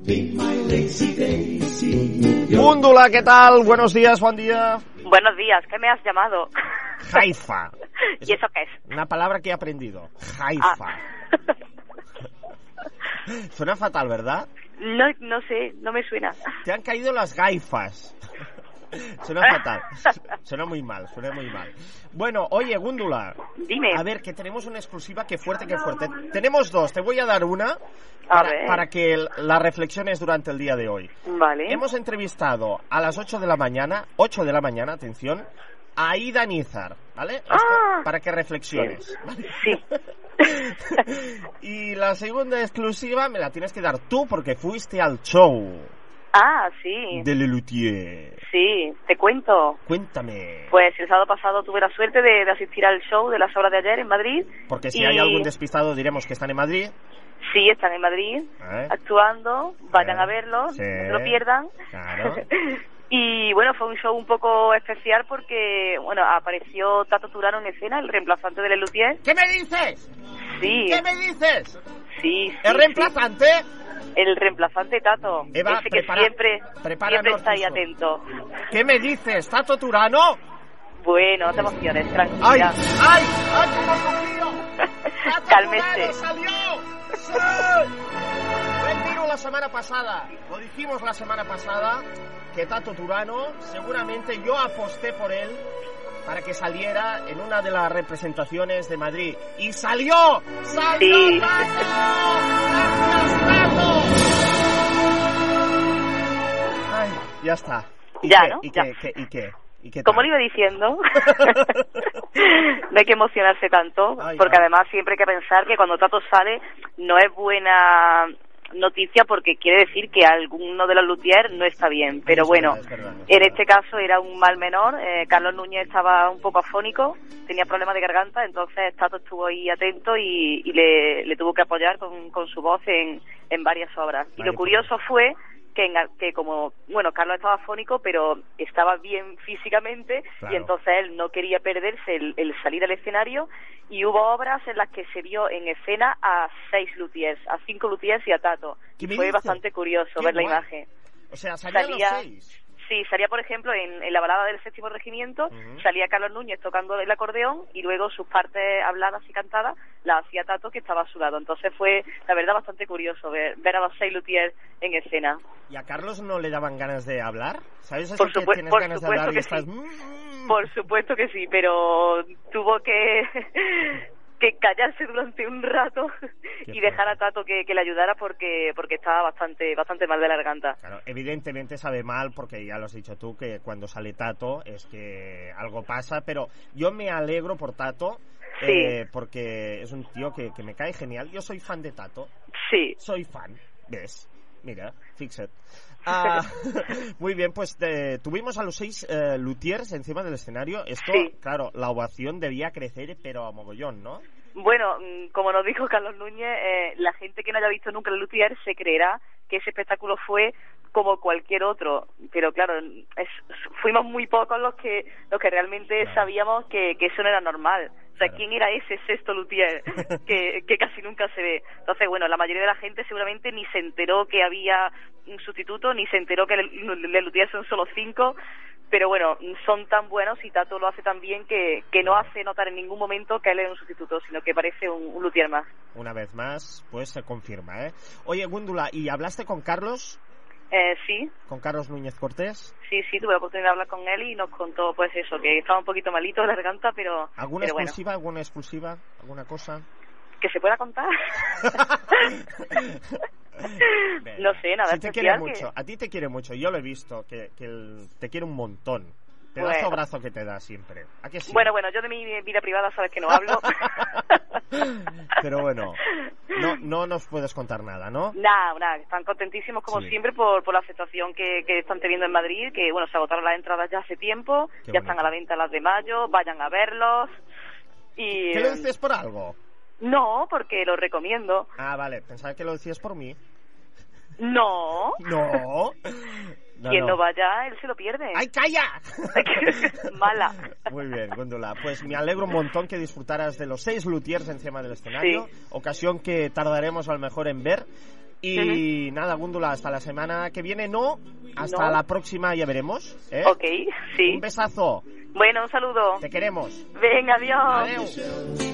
Gúndula, ¿qué tal? Buenos días, buen día. Buenos días, ¿qué me has llamado? Haifa. ¿Y eso qué es? Una palabra que he aprendido. Haifa. Suena fatal, ¿verdad? No sé, no me suena. Te han caído las gaifas. Suena fatal. Suena muy mal. Bueno, oye, Gúndula. Dime. A ver, que tenemos una exclusiva, que fuerte. Tenemos dos, te voy a dar una para que la reflexiones durante el día de hoy. Vale. Hemos entrevistado a las 8 de la mañana, atención, a Aida Nízar, ¿vale? Para que reflexiones. Sí. Y la segunda exclusiva me la tienes que dar tú porque fuiste al show. Sí. De Lelutier. Sí, te cuento. Cuéntame. Pues el sábado pasado tuve la suerte de asistir al show de las obras de ayer en Madrid. Porque si hay algún despistado diremos que están en Madrid. Sí, están en Madrid, actuando. Vayan a verlos, sí. no se lo pierdan. Claro. Y bueno, fue un show un poco especial porque, bueno, apareció Tato Turano en escena, el reemplazante de Lelutier. ¿Qué me dices? Sí. ¿Qué me dices? Sí. ¿El reemplazante? Sí. El reemplazante Tato. Eva, ese que siempre está ahí atento. ¿Qué me dices, Tato Turano? Bueno, no te emociones, tranquila. ¡Ay! ¡Cómo ha cogido! ¡Tato Cálmese. Turano salió! ¡Sí! Fue el tiro la semana pasada. Lo dijimos la semana pasada, que Tato Turano, seguramente yo aposté por él para que saliera en una de las representaciones de Madrid. ¡Y salió! ¡Salió, sí. Tato! ¡Gracias, Tato! Ay, ya está. ¿Y qué como le iba diciendo, no hay que emocionarse tanto, porque además siempre hay que pensar que cuando Tato sale no es buena noticia porque quiere decir que alguno de los luthiers no está bien, pero bueno, es verdad. En este caso era un mal menor. Carlos Núñez estaba un poco afónico, tenía problemas de garganta, entonces Tato estuvo ahí atento y le tuvo que apoyar con su voz en varias obras. Y lo curioso fue que como, bueno, Carlos estaba afónico, pero estaba bien físicamente, claro. Y entonces él no quería perderse el salir al escenario, y hubo obras en las que se vio en escena a 6 luthiers, a 5 luthiers y a Tato. Fue bastante curioso ver la imagen. O sea, salían los 6. Sí, salía, por ejemplo, en la balada del 7º Regimiento, salía Carlos Núñez tocando el acordeón y luego sus partes habladas y cantadas las hacía Tato, que estaba a su lado. Entonces fue, la verdad, bastante curioso ver a los 6 luthiers en escena. ¿Y a Carlos no le daban ganas de hablar? ¿Sabes eso por que tienes ganas de hablar y estás... Sí. Por supuesto que sí, pero tuvo que callarse durante un rato y dejar a Tato que le ayudara porque estaba bastante mal de la garganta. Claro, evidentemente sabe mal porque ya lo has dicho tú, que cuando sale Tato es que algo pasa, pero yo me alegro por Tato, sí. Porque es un tío que me cae genial. Yo soy fan de Tato. Sí. Soy fan, ¿ves? Mira, fixet. Muy bien, pues tuvimos a los 6 luthiers encima del escenario. Esto, sí. Claro, la ovación debía crecer, pero a mogollón, ¿no? Bueno, como nos dijo Carlos Núñez, la gente que no haya visto nunca el luthier se creerá que ese espectáculo fue como cualquier otro, pero claro, fuimos muy pocos los que realmente sabíamos que eso no era normal. O sea, ¿quién era ese sexto luthier que casi nunca se ve? Entonces, bueno, la mayoría de la gente seguramente ni se enteró que había un sustituto, ni se enteró que el luthier son solo 5, pero bueno, son tan buenos y Tato lo hace tan bien que no hace notar en ningún momento que él es un sustituto, sino que parece un luthier más. Una vez más, pues se confirma, ¿eh? Oye, Gúndula, ¿y hablaste con Carlos? Sí. ¿Con Carlos Núñez Cortés? Sí, tuve la oportunidad de hablar con él y nos contó pues eso, que estaba un poquito malito de la garganta, pero... ¿Alguna exclusiva? ¿Alguna cosa? ¿Que se pueda contar? No sé, nada sí, te quiere mucho. A ti te quiere mucho, yo lo he visto, que te quiere un montón. Pedazo brazo que te da siempre. ¿A qué sí? Bueno, yo de mi vida privada sabes que no hablo. Pero bueno, no nos puedes contar nada, ¿no? Nada, están contentísimos como siempre por la aceptación que están teniendo en Madrid, que bueno, se agotaron las entradas ya hace tiempo, ya están a la venta las de mayo, vayan a verlos. Y ¿qué lo dices por algo? No, porque lo recomiendo. Ah, vale, pensaba que lo decías por mí. No. Quien no vaya, él se lo pierde. ¡Ay, calla! Mala. Muy bien, Gúndula. Pues me alegro un montón que disfrutaras de los 6 luthiers encima del escenario. Sí. Ocasión que tardaremos a lo mejor en ver. Y nada, Gúndula, hasta la semana que viene hasta la próxima ya veremos. Ok, sí. Un besazo. Bueno, un saludo. Te queremos. Venga, adiós. Adiós.